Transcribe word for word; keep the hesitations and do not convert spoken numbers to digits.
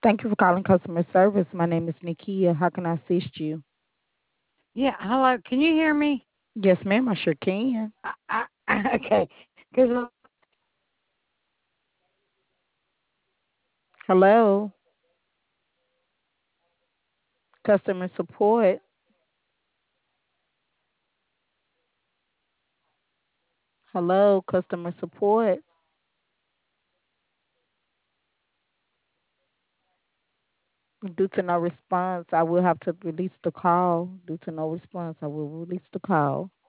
Thank you for calling customer service. My name is Nikia. How can I assist you? Yeah, hello. Can you hear me? Yes, ma'am, I sure can. I, I, okay, because Hello, customer support. Hello, customer support. Due to no response, I will have to release the call. Due to no response, I will release the call.